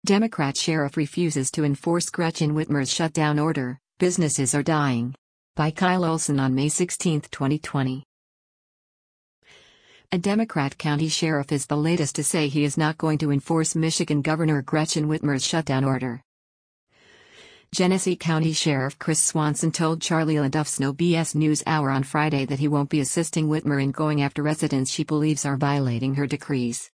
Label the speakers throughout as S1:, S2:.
S1: Democrat sheriff refuses to enforce Gretchen Whitmer's shutdown order, businesses are dying. By Kyle Olson on May 16, 2020. A Democrat county sheriff is the latest to say he is not going to enforce Michigan Governor Gretchen Whitmer's shutdown order. Genesee County Sheriff Chris Swanson told Charlie LaDuff's No BS News Hour on Friday that he won't be assisting Whitmer in going after residents she believes are violating her decrees.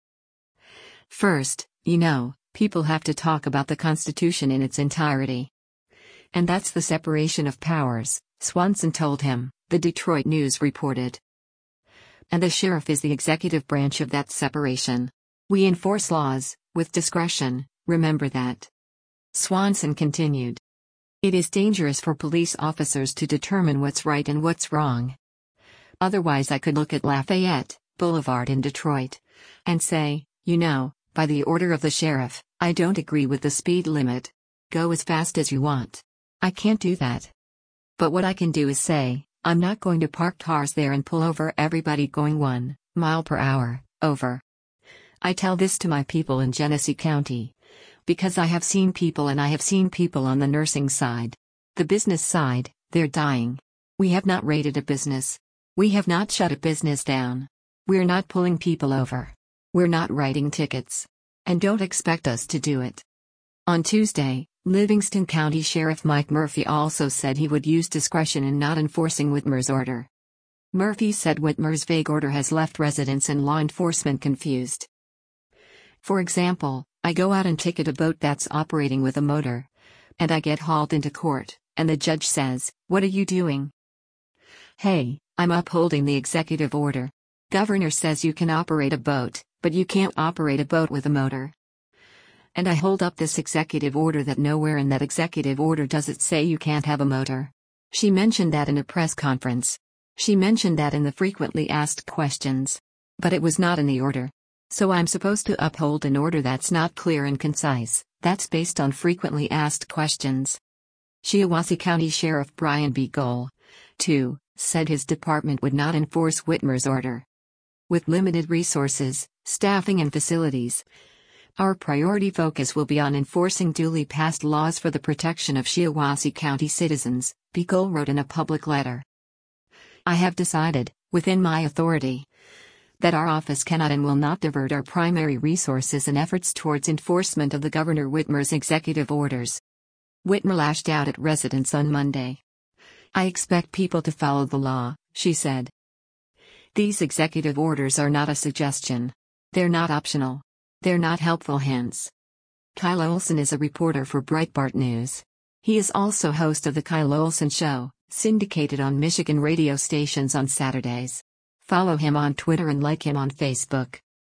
S1: First, people have to talk about the Constitution in its entirety. And that's the separation of powers, Swanson told him, the Detroit News reported. And the sheriff is the executive branch of that separation. We enforce laws, with discretion, remember that. Swanson continued. It is dangerous for police officers to determine what's right and what's wrong. Otherwise I could look at Lafayette Boulevard in Detroit and say, by the order of the sheriff, I don't agree with the speed limit. Go as fast as you want. I can't do that. But what I can do is say, I'm not going to park cars there and pull over everybody going 1 mile per hour, over. I tell this to my people in Genesee County. Because I have seen people and I have seen people on the nursing side. The business side, they're dying. We have not raided a business. We have not shut a business down. We're not pulling people over. We're not writing tickets. And don't expect us to do it. On Tuesday, Livingston County Sheriff Mike Murphy also said he would use discretion in not enforcing Whitmer's order. Murphy said Whitmer's vague order has left residents and law enforcement confused. For example, I go out and ticket a boat that's operating with a motor. And I get hauled into court, and the judge says, "What are you doing?" Hey, I'm upholding the executive order. Governor says you can operate a boat, but you can't operate a boat with a motor. And I hold up this executive order that nowhere in that executive order does it say you can't have a motor. She mentioned that in a press conference. She mentioned that in the frequently asked questions. But it was not in the order. So I'm supposed to uphold an order that's not clear and concise, that's based on frequently asked questions. Shiawassee County Sheriff Brian B. Gohl, too, said his department would not enforce Whitmer's order. With limited resources, staffing and facilities, our priority focus will be on enforcing duly passed laws for the protection of Shiawassee County citizens, B. Gohl wrote in a public letter. I have decided, within my authority, that our office cannot and will not divert our primary resources and efforts towards enforcement of the Governor Whitmer's executive orders. Whitmer lashed out at residents on Monday. I expect people to follow the law, she said. These executive orders are not a suggestion. They're not optional. They're not helpful hints. Kyle Olson is a reporter for Breitbart News. He is also host of The Kyle Olson Show, syndicated on Michigan radio stations on Saturdays. Follow him on Twitter and like him on Facebook.